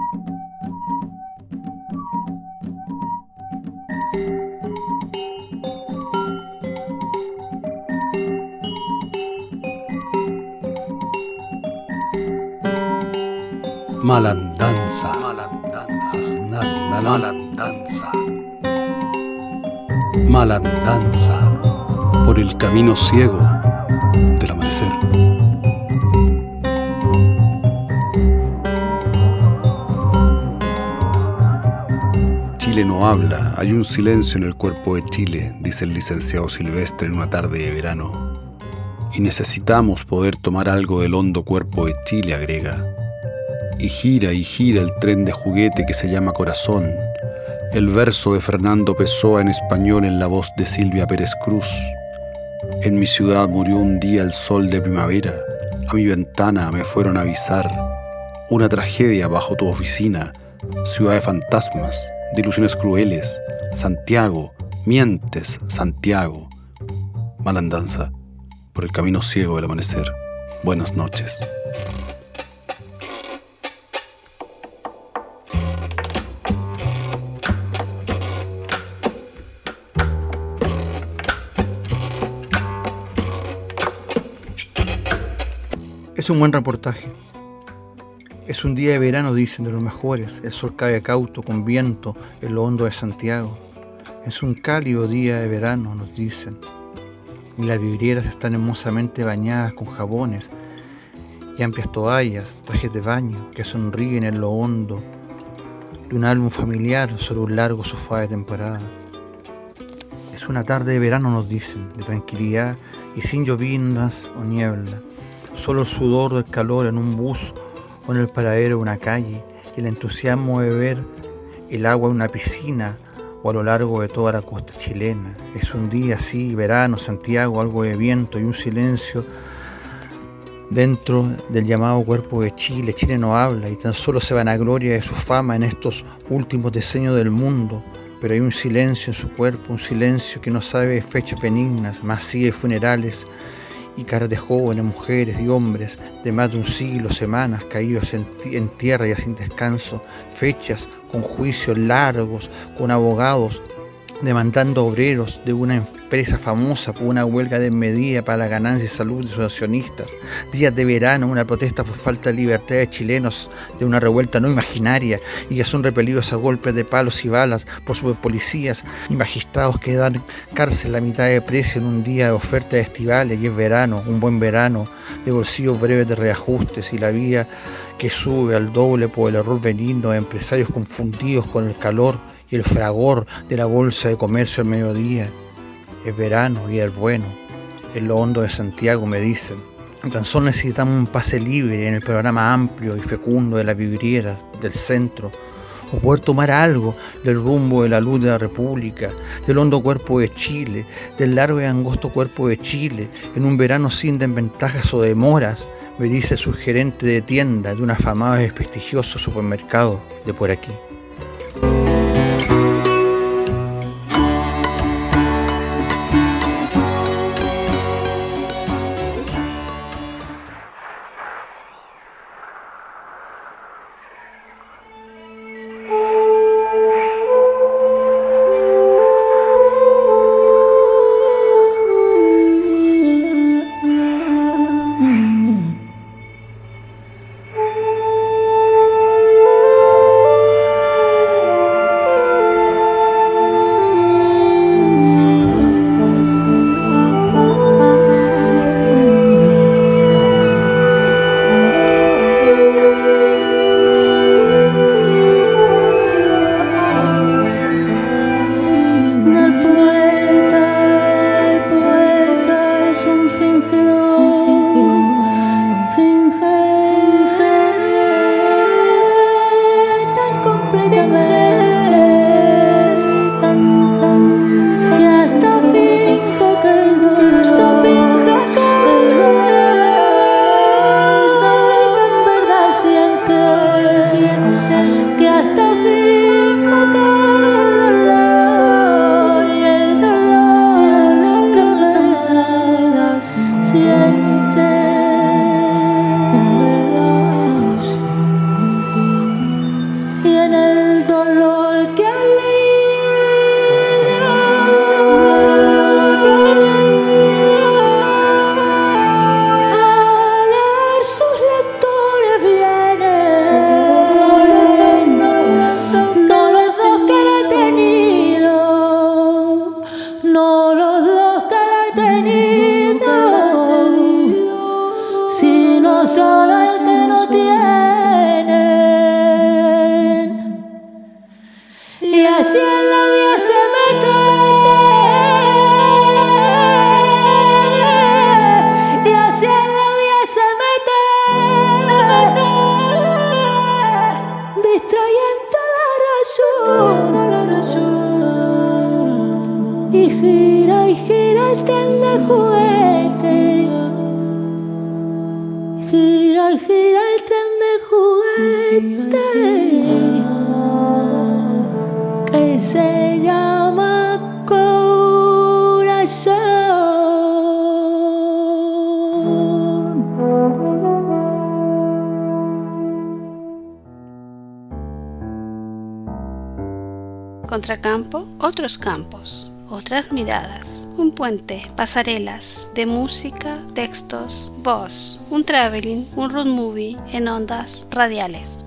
Malandanza, malandanza, malandanza por el camino ciego del amanecer. Chile no habla, hay un silencio en el cuerpo de Chile, dice el licenciado Silvestre en una tarde de verano. Y necesitamos poder tomar algo del hondo cuerpo de Chile, agrega. Y gira el tren de juguete que se llama corazón. El verso de Fernando Pessoa en español en la voz de Silvia Pérez Cruz. En mi ciudad murió un día el sol de primavera. A mi ventana me fueron a avisar. Una tragedia bajo tu oficina. Ciudad de fantasmas, de ilusiones crueles. Santiago, mientes, Santiago. Malandanza por el camino ciego del amanecer. Buenas noches. Es un buen reportaje. Es un día de verano, dicen, de los mejores. El sol cae cauto, con viento, en lo hondo de Santiago. Es un cálido día de verano, nos dicen. Y las vidrieras están hermosamente bañadas con jabones y amplias toallas, trajes de baño que sonríen en lo hondo de un álbum familiar sobre un largo sofá de temporada. Es una tarde de verano, nos dicen, de tranquilidad y sin lloviznas o niebla. Solo el sudor del calor en un bus o en el paradero de una calle y el entusiasmo de ver el agua en una piscina o a lo largo de toda la costa chilena. Es un día así, verano, Santiago, algo de viento y un silencio dentro del llamado cuerpo de Chile. Chile no habla y tan solo se vanagloria de su fama en estos últimos decenios del mundo, pero hay un silencio en su cuerpo, un silencio que no sabe de fechas benignas, más sí de funerales y caras de jóvenes, mujeres y hombres de más de un siglo, semanas caídos en tierra ya sin descanso, fechas con juicios largos, con abogados demandando obreros de una empresa famosa por una huelga desmedida para la ganancia y salud de sus accionistas, días de verano, una protesta por falta de libertad de chilenos de una revuelta no imaginaria y que son repelidos a golpes de palos y balas por superpolicías y magistrados que dan cárcel a mitad de precio en un día de ofertas estivales. Y es verano, un buen verano, de bolsillos breves de reajustes y la vida que sube al doble por el error benigno de empresarios confundidos con el calor y el fragor de la bolsa de comercio al mediodía. Es verano y es bueno. En lo hondo de Santiago, me dicen. Tan solo necesitamos un pase libre en el panorama amplio y fecundo de las vidrieras del centro, o poder tomar algo del rumbo de la luz de la República, del hondo cuerpo de Chile, del largo y angosto cuerpo de Chile, en un verano sin desventajas o demoras, me dice su gerente de tienda de un afamado y desprestigioso supermercado de por aquí. no solo el que lo tiene. Y así en la vida se mete. Y así en la vida se mete. Distrayendo la razón. Y gira el tren de juguete. Gira el tren de juguete. Que se llama corazón. Contracampo, otros campos, otras miradas, un puente, pasarelas de música, textos, voz, un traveling, un road movie en ondas radiales.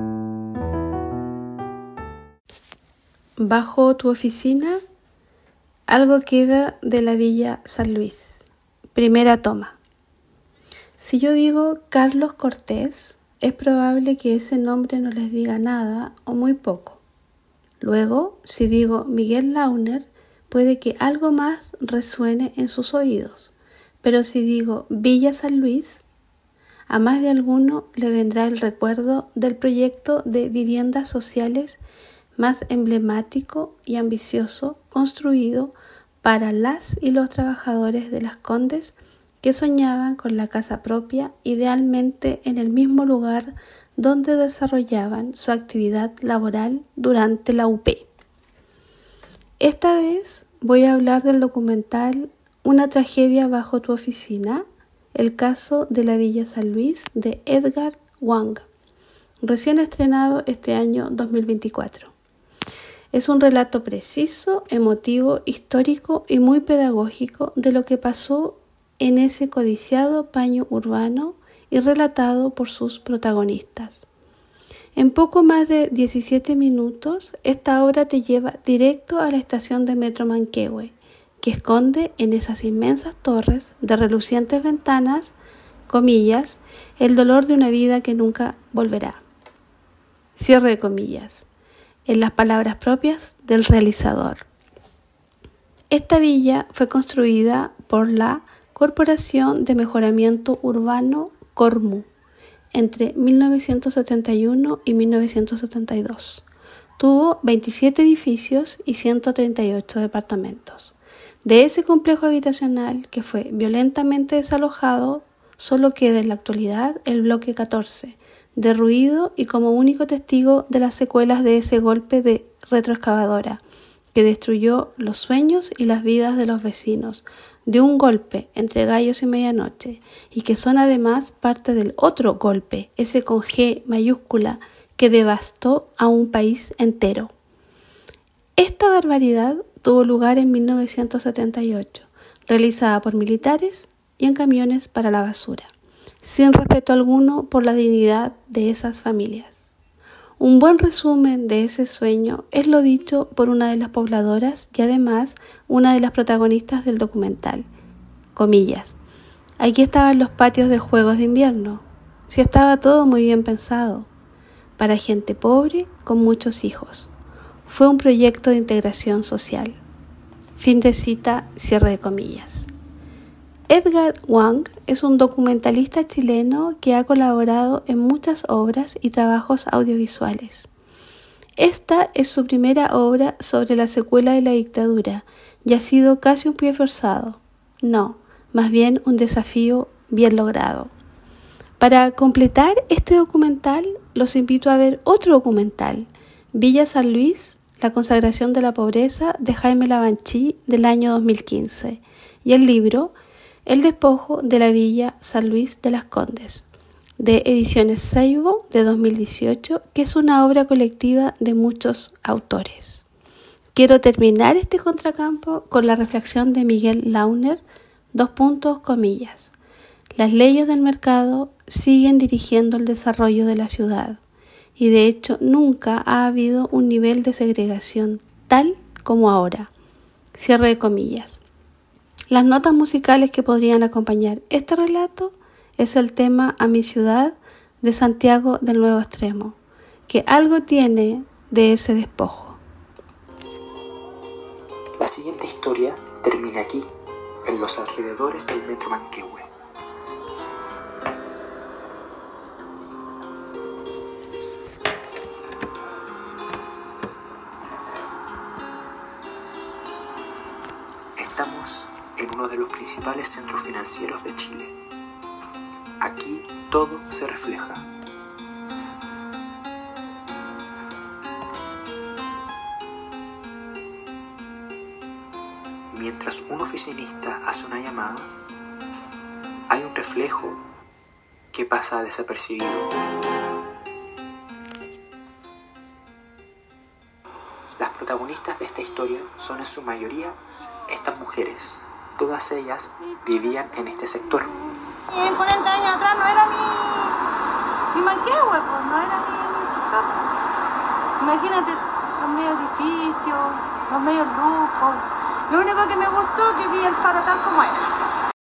Bajo tu oficina, algo queda de la Villa San Luis. Primera toma. Si yo digo Carlos Cortés, es probable que ese nombre no les diga nada o muy poco. Luego, si digo Miguel Launer, puede que algo más resuene en sus oídos. Pero si digo Villa San Luis, a más de alguno le vendrá el recuerdo del proyecto de viviendas sociales más emblemático y ambicioso construido para las y los trabajadores de Las Condes que soñaban con la casa propia, idealmente en el mismo lugar donde desarrollaban su actividad laboral durante la UP. Esta vez voy a hablar del documental Una tragedia bajo tu oficina, el caso de la Villa San Luis de Edgar Wang, recién estrenado este año 2024. Es un relato preciso, emotivo, histórico y muy pedagógico de lo que pasó en ese codiciado paño urbano y relatado por sus protagonistas. En poco más de 17 minutos, esta obra te lleva directo a la estación de Metro Manquehue, que esconde en esas inmensas torres de relucientes ventanas, comillas, el dolor de una vida que nunca volverá. Cierre de comillas. En las palabras propias del realizador. Esta villa fue construida por la Corporación de Mejoramiento Urbano Cormu entre 1971 y 1972. Tuvo 27 edificios y 138 departamentos. De ese complejo habitacional que fue violentamente desalojado, solo queda en la actualidad el bloque 14, derruido y como único testigo de las secuelas de ese golpe de retroexcavadora que destruyó los sueños y las vidas de los vecinos, de un golpe entre gallos y medianoche, y que son además parte del otro golpe, ese con G mayúscula, que devastó a un país entero. Esta barbaridad tuvo lugar en 1978, realizada por militares y en camiones para la basura, sin respeto alguno por la dignidad de esas familias. Un buen resumen de ese sueño es lo dicho por una de las pobladoras y además una de las protagonistas del documental. Comillas. Aquí estaban los patios de juegos de invierno. Sí, estaba todo muy bien pensado. Para gente pobre con muchos hijos. Fue un proyecto de integración social. Fin de cita, cierre de comillas. Edgar Wang es un documentalista chileno que ha colaborado en muchas obras y trabajos audiovisuales. Esta es su primera obra sobre la secuela de la dictadura y ha sido casi un pie forzado. No, más bien un desafío bien logrado. Para completar este documental, los invito a ver otro documental, Villa San Luis, la consagración de la pobreza, de Jaime Lavanchi, del año 2015, y el libro El despojo de la Villa San Luis de Las Condes, de Ediciones Seibo, de 2018, que es una obra colectiva de muchos autores. Quiero terminar este contracampo con la reflexión de Miguel Launer, comillas. Las leyes del mercado siguen dirigiendo el desarrollo de la ciudad y de hecho nunca ha habido un nivel de segregación tal como ahora. Cierre de comillas. Las notas musicales que podrían acompañar este relato es el tema A mi ciudad de Santiago del Nuevo Extremo, que algo tiene de ese despojo. La siguiente historia termina aquí, en los alrededores del Metro Manquehue. Estamos en uno de los principales centros financieros de Chile. Aquí todo se refleja. Mientras un oficinista hace una llamada, hay un reflejo que pasa desapercibido. Las protagonistas de esta historia son en su mayoría estas mujeres. Todas ellas vivían en este sector. 40 años atrás no era mi Manquehue, pues, no era mi sector. Imagínate los medios edificios, los medios lujos. Lo único que me gustó es que vi el faro tal como era.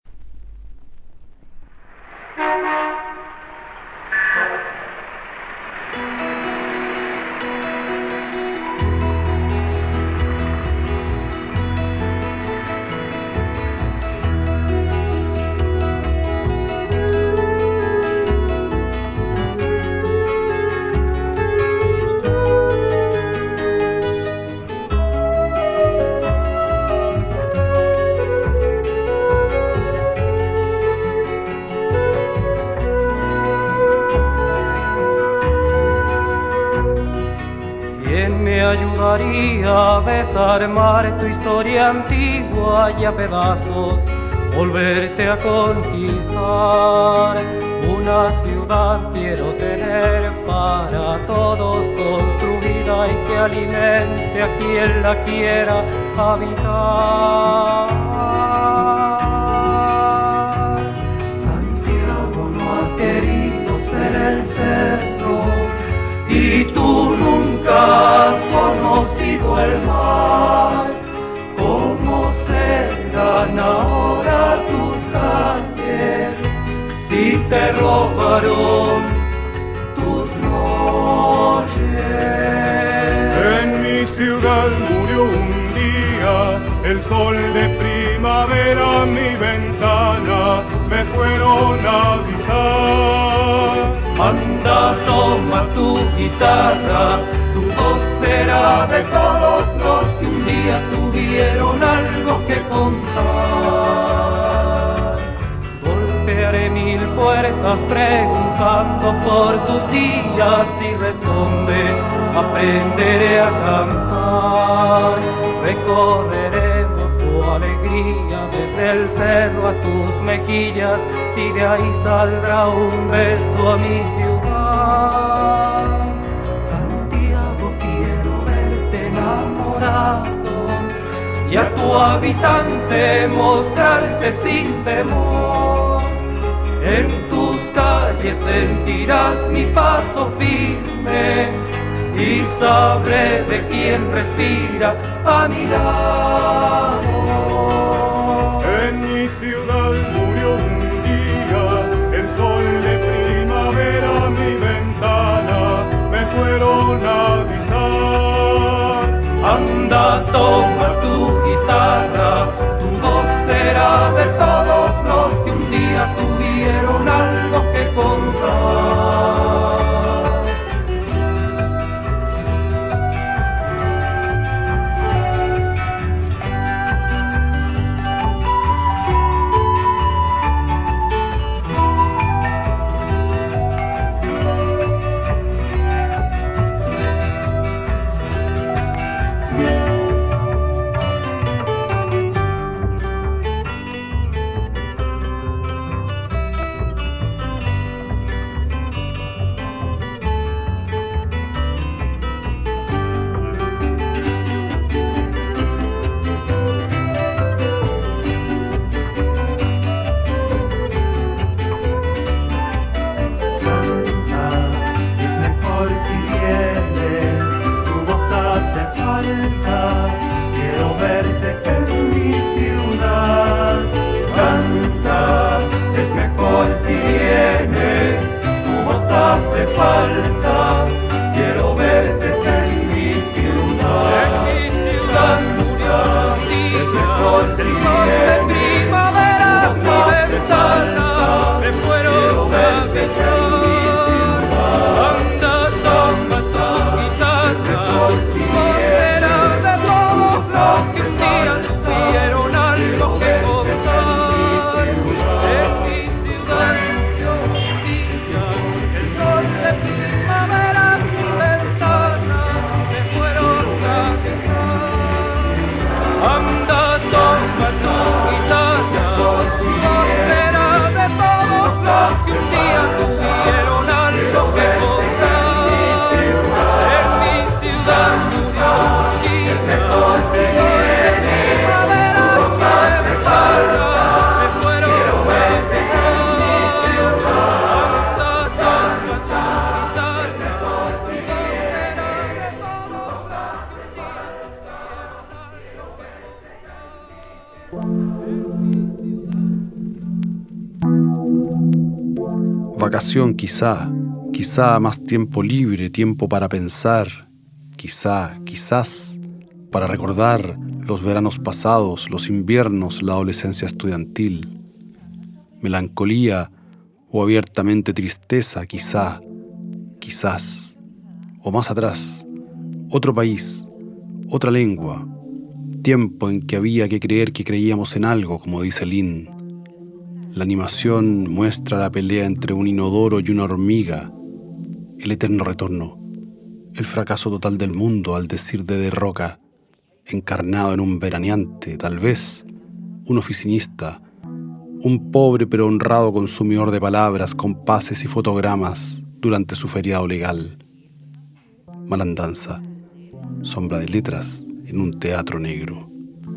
Ayudaría a desarmar tu historia antigua y a pedazos volverte a conquistar. Una ciudad quiero tener para todos construida y que alimente a quien la quiera habitar. Santiago, no has querido ser el centro y tú nunca has conocido el mar. ¿Cómo serán ahora tus calles si te robaron tus noches? En mi ciudad murió un día el sol de primavera a mi ventana me fueron a avisar. Anda, toma tu guitarra, tu voz será de todos los que un día tuvieron algo que contar. Golpearé 1000 puertas preguntando por tus días y responde, aprenderé a cantar. Recorreremos tu alegría desde el cerro a tus mejillas y de ahí saldrá un beso a mi ciudad. Santiago, quiero verte enamorado y a tu habitante mostrarte sin temor. En tus calles sentirás mi paso firme y sabré de quién respira a mi lado. En mi ciudad murió un día el sol de primavera a mi ventana me fueron a avisar. Anda, toma tu guitarra, tu voz será de todos los que un día tuvieron algo que contar. falta, quiero verte en mi ciudad. Es el sol de primavera, mi ventana, me muero de verte en mi ciudad. Anda, toca tu guitarra, vocera de todos los que un día tuvieron algo que contar. En mi ciudad murió un día, el sol de primavera, mi ventana, me muero de cantar. Anda, toca tu guitarra, vocera de todos los que un día tuvieron algo que contar. En mi ciudad murió un día, el sol de primavera, mi ventana, me muero de cantar. Anda, toca tu guitarra, vocera de todos los que un día Vacación quizá más tiempo libre, tiempo para pensar, quizás para recordar los veranos pasados, los inviernos, la adolescencia estudiantil, melancolía o abiertamente tristeza, quizás, o más atrás, otro país, otra lengua, tiempo en que había que creer que creíamos en algo, como dice Lynn. La animación muestra la pelea entre un inodoro y una hormiga, el eterno retorno, el fracaso total del mundo, al decir de Roca, encarnado en un veraneante, tal vez un oficinista, un pobre pero honrado consumidor de palabras, compases y fotogramas durante su feriado legal. Malandanza, sombra de letras en un teatro negro.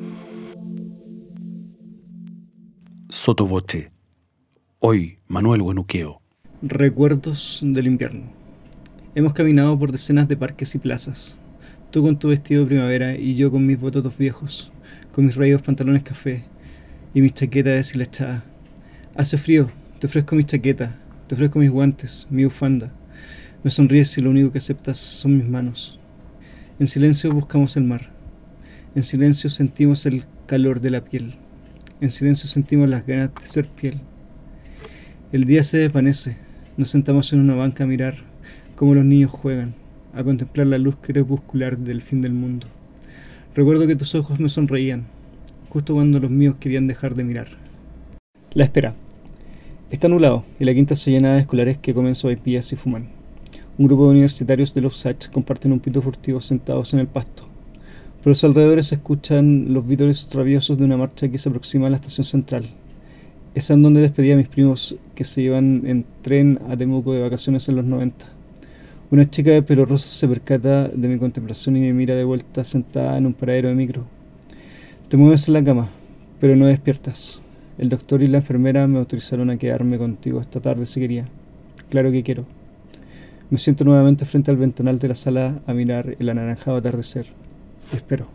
Sotoboche. Hoy, Manuel Huenuqueo. Recuerdos del invierno. Hemos caminado por decenas de parques y plazas. Tú con tu vestido de primavera y yo con mis bototos viejos, con mis raídos pantalones café y mis chaquetas deshilachadas. Hace frío, te ofrezco mi chaqueta, te ofrezco mis guantes, mi bufanda. Me sonríes y lo único que aceptas son mis manos. En silencio buscamos el mar. En silencio sentimos el calor de la piel. En silencio sentimos las ganas de ser piel. El día se desvanece. Nos sentamos en una banca a mirar cómo los niños juegan, a contemplar la luz crepuscular del fin del mundo. Recuerdo que tus ojos me sonreían, justo cuando los míos querían dejar de mirar. La espera. Está nublado y la quinta se llena de escolares que comen sopaipillas y fuman. Un grupo de universitarios de los Sachs comparten un pito furtivo sentados en el pasto. Por los alrededores se escuchan los vítores rabiosos de una marcha que se aproxima a la estación central. Es en donde despedí a mis primos que se iban en tren a Temuco de vacaciones en los 90. Una chica de pelo rosa se percata de mi contemplación y me mira de vuelta sentada en un paradero de micro. Te mueves en la cama, pero no despiertas. El doctor y la enfermera me autorizaron a quedarme contigo esta tarde si quería. Claro que quiero. Me siento nuevamente frente al ventanal de la sala a mirar el anaranjado atardecer. Espero.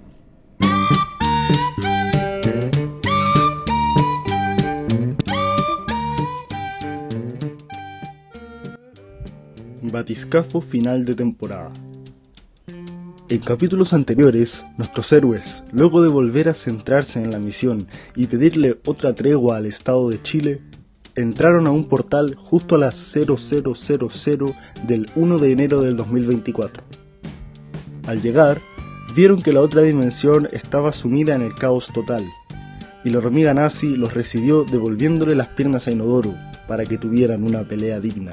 Batiscafo final de temporada. En capítulos anteriores, nuestros héroes, luego de volver a centrarse en la misión y pedirle otra tregua al Estado de Chile, entraron a un portal justo a las 0000 del 1 de enero del 2024. Al llegar, vieron que la otra dimensión estaba sumida en el caos total, y la hormiga nazi los recibió devolviéndole las piernas a Inodoro para que tuvieran una pelea digna.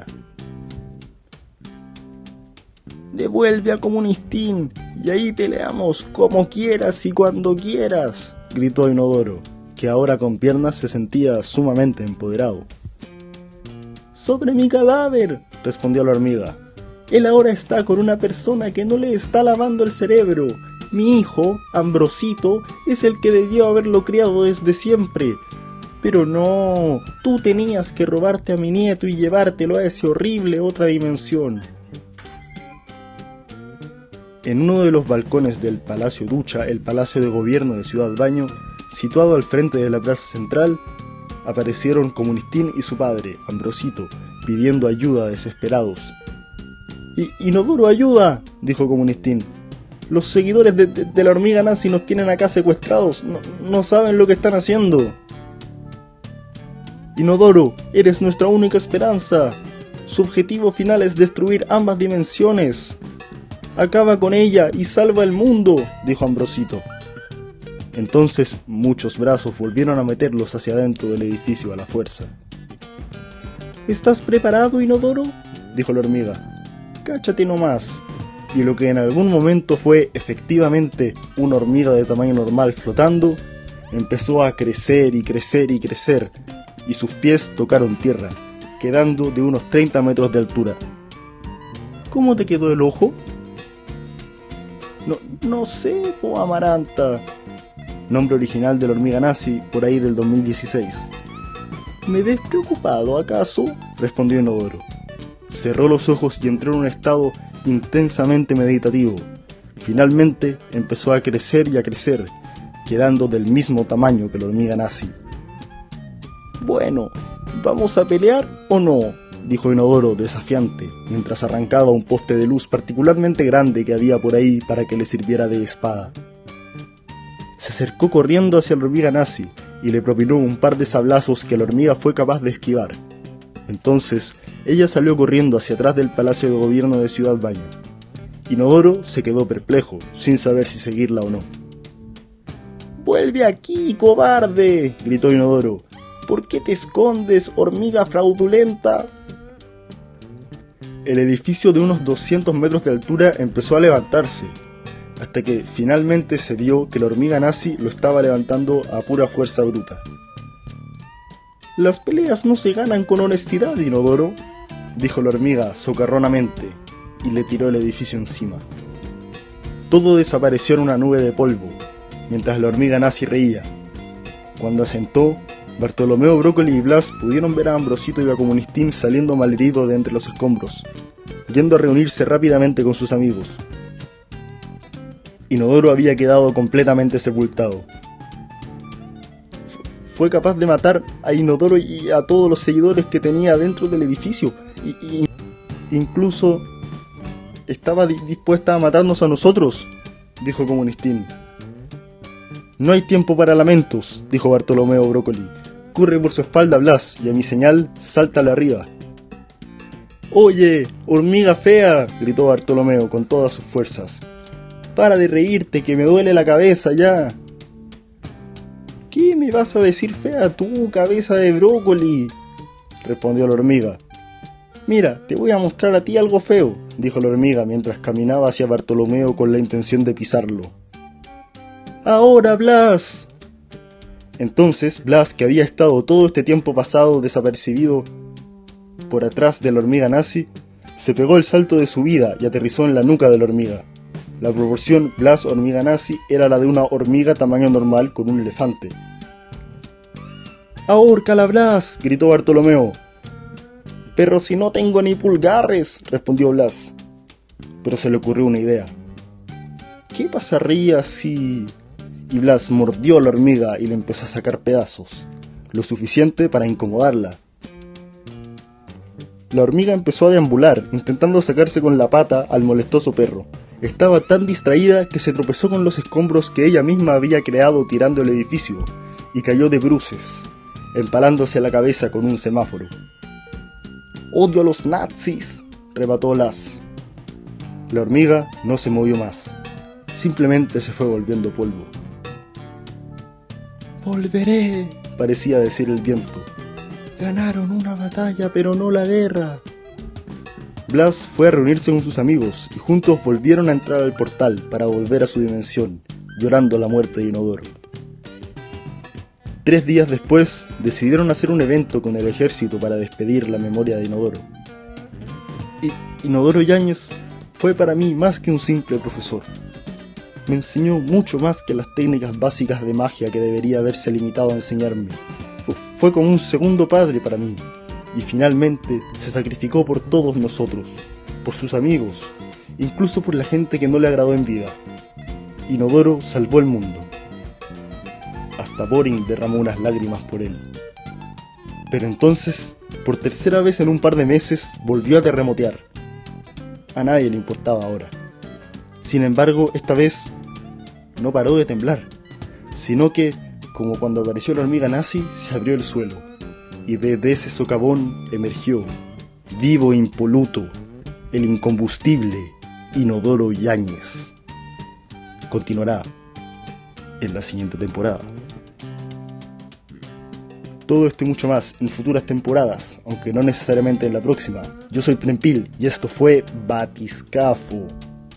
«Devuelve a Comunistín, y ahí peleamos como quieras y cuando quieras», gritó Inodoro, que ahora con piernas se sentía sumamente empoderado. «Sobre mi cadáver», respondió la hormiga. «Él ahora está con una persona que no le está lavando el cerebro. Mi hijo, Ambrosito, es el que debió haberlo criado desde siempre. Pero no, tú tenías que robarte a mi nieto y llevártelo a esa horrible otra dimensión». En uno de los balcones del Palacio Ducha, el Palacio de Gobierno de Ciudad Baño, situado al frente de la Plaza Central, aparecieron Comunistín y su padre, Ambrosito, pidiendo ayuda desesperados. «Inodoro, ayuda», dijo Comunistín. «Los seguidores de la hormiga nazi nos tienen acá secuestrados, no saben lo que están haciendo». «Inodoro, eres nuestra única esperanza. Su objetivo final es destruir ambas dimensiones. Acaba con ella y salva el mundo», dijo Ambrosito. Entonces muchos brazos volvieron a meterlos hacia adentro del edificio a la fuerza. «¿Estás preparado, Inodoro?», dijo la hormiga. «Cáchate nomás». Y lo que en algún momento fue efectivamente una hormiga de tamaño normal flotando, empezó a crecer y crecer y crecer, y sus pies tocaron tierra, quedando de unos 30 metros de altura. «¿Cómo te quedó el ojo?». No sé, po Amaranta. Nombre original de la hormiga nazi, por ahí del 2016. «¿Me ves preocupado, acaso?», respondió Inodoro. Cerró los ojos y entró en un estado intensamente meditativo. Finalmente empezó a crecer y a crecer, quedando del mismo tamaño que la hormiga nazi. «Bueno, ¿vamos a pelear o no?», dijo Inodoro desafiante, mientras arrancaba un poste de luz particularmente grande que había por ahí para que le sirviera de espada. Se acercó corriendo hacia la hormiga nazi y le propinó un par de sablazos que la hormiga fue capaz de esquivar. Entonces, ella salió corriendo hacia atrás del Palacio de Gobierno de Ciudad Baño. Inodoro se quedó perplejo, sin saber si seguirla o no. «¡Vuelve aquí, cobarde!», gritó Inodoro. «¿Por qué te escondes, hormiga fraudulenta?». El edificio de unos 200 metros de altura empezó a levantarse, hasta que finalmente se vio que la hormiga nazi lo estaba levantando a pura fuerza bruta. «Las peleas no se ganan con honestidad, Inodoro», dijo la hormiga socarronamente, y le tiró el edificio encima. Todo desapareció en una nube de polvo, mientras la hormiga nazi reía. Cuando asentó, Bartolomeo, Brócoli y Blas pudieron ver a Ambrosito y a Comunistín saliendo malheridos de entre los escombros, yendo a reunirse rápidamente con sus amigos. Inodoro había quedado completamente sepultado. Fue capaz de matar a Inodoro y a todos los seguidores que tenía dentro del edificio, y incluso estaba dispuesta a matarnos a nosotros, dijo Comunistín. «No hay tiempo para lamentos», dijo Bartolomeo Brócoli. «Corre por su espalda, Blas, y a mi señal, sáltale arriba». «Oye, hormiga fea», gritó Bartolomeo con todas sus fuerzas. «Para de reírte, que me duele la cabeza ya». «¿Qué me vas a decir fea tú, cabeza de brócoli?», respondió la hormiga. «Mira, te voy a mostrar a ti algo feo», dijo la hormiga mientras caminaba hacia Bartolomeo con la intención de pisarlo. «¡Ahora, Blas!». Entonces Blas, que había estado todo este tiempo pasado desapercibido por atrás de la hormiga nazi, se pegó el salto de su vida y aterrizó en la nuca de la hormiga. La proporción Blas-hormiga nazi era la de una hormiga tamaño normal con un elefante. «¡Ahórcala, Blas!», gritó Bartolomeo. «Pero si no tengo ni pulgares», respondió Blas. Pero se le ocurrió una idea. «¿Qué pasaría si...?». Y Blas mordió a la hormiga y le empezó a sacar pedazos, lo suficiente para incomodarla. La hormiga empezó a deambular, intentando sacarse con la pata al molestoso perro. Estaba tan distraída que se tropezó con los escombros que ella misma había creado tirando el edificio, y cayó de bruces, empalándose la cabeza con un semáforo. «¡Odio a los nazis!», rebató Blas. La hormiga no se movió más, simplemente se fue volviendo polvo. «Volveré», parecía decir el viento. «Ganaron una batalla, pero no la guerra». Blas fue a reunirse con sus amigos y juntos volvieron a entrar al portal para volver a su dimensión, llorando la muerte de Inodoro. 3 días después, decidieron hacer un evento con el ejército para despedir la memoria de Inodoro. Inodoro Yáñez fue para mí más que un simple profesor. Me enseñó mucho más que las técnicas básicas de magia que debería haberse limitado a enseñarme. Fue como un segundo padre para mí, y finalmente se sacrificó por todos nosotros, por sus amigos, incluso por la gente que no le agradó en vida. Inodoro salvó el mundo. Hasta Boring derramó unas lágrimas por él. Pero entonces Por tercera vez en un par de meses volvió a terremotear. A nadie le importaba ahora. Sin embargo, esta vez no paró de temblar, sino que, como cuando apareció la hormiga nazi, se abrió el suelo, y desde ese socavón emergió, vivo e impoluto, el incombustible Inodoro Yáñez. Continuará en la siguiente temporada. Todo esto y mucho más en futuras temporadas, aunque no necesariamente en la próxima. Yo soy Prempil y esto fue Batiscafo.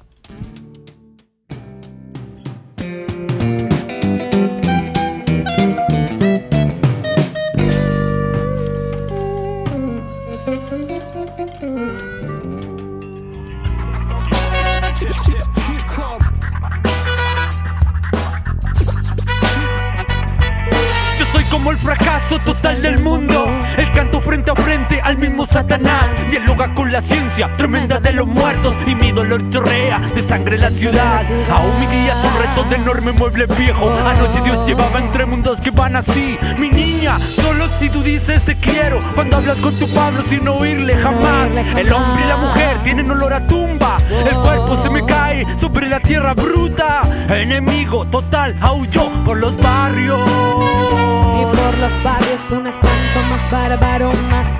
Como el fracaso total del mundo, el canto frente a frente al mismo Satanás. Dialoga con la ciencia tremenda de los muertos, y mi dolor chorrea de sangre la ciudad. Aún mi guía son restos de enorme mueble viejo. Anoche Dios llevaba entre mundos que van así. Mi niña, solos y tú dices te quiero cuando hablas con tu Pablo sin oírle jamás. El hombre y la mujer tienen olor a tumba, el cuerpo se me cae sobre la tierra bruta. Enemigo total aulló por los barrios. Y por los barrios un espanto más bárbaro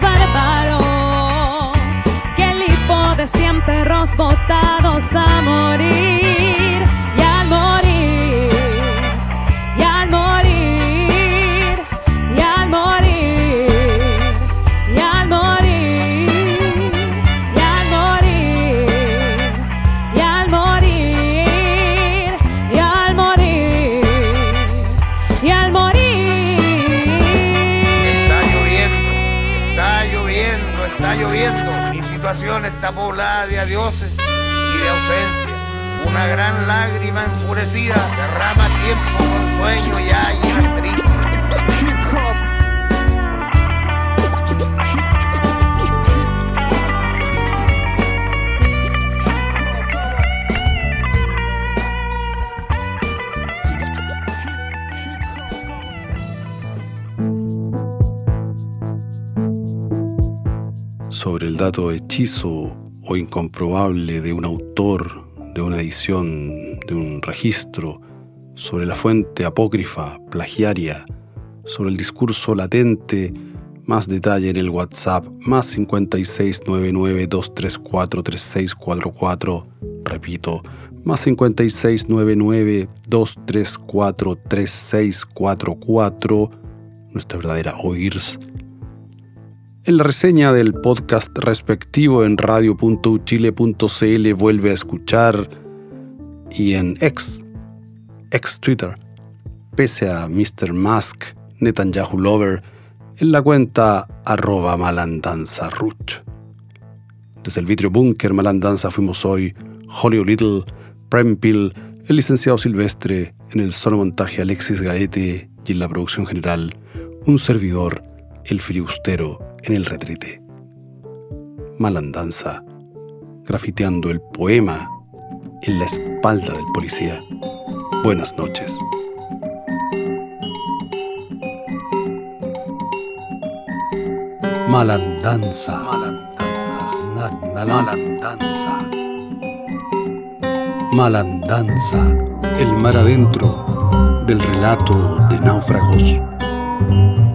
que el hipo de 100 perros botados a morir. Y al morir, y al morir, y al morir, y al morir, y al morir, y al morir, y al morir, y al morir. Está lloviendo, mi situación está poblada de adioses y de ausencia. Una gran lágrima enfurecida derrama tiempo con sueño ya llena triste. Sobre el dato hechizo o incomprobable de un autor, de una edición, de un registro, sobre la fuente apócrifa, plagiaria, sobre el discurso latente, más detalle en el WhatsApp, más 5699-234-3644, repito, más 5699-234-3644, nuestra verdadera OIRS. En la reseña del podcast respectivo en radio.uchile.cl vuelve a escuchar, y en ex Twitter, pese a Mr. Musk, Netanyahu Lover, en la cuenta @malandanzaruch. Desde el Vitrio Búnker Malandanza fuimos hoy Holly Little, Prempil, el licenciado Silvestre, en el sonomontaje Alexis Gaete y en la producción general un servidor, el filibustero, en el retrete. Malandanza, grafiteando el poema en la espalda del policía. Buenas noches. Malandanza, malandanza, malandanza, el mar adentro del relato de náufragos.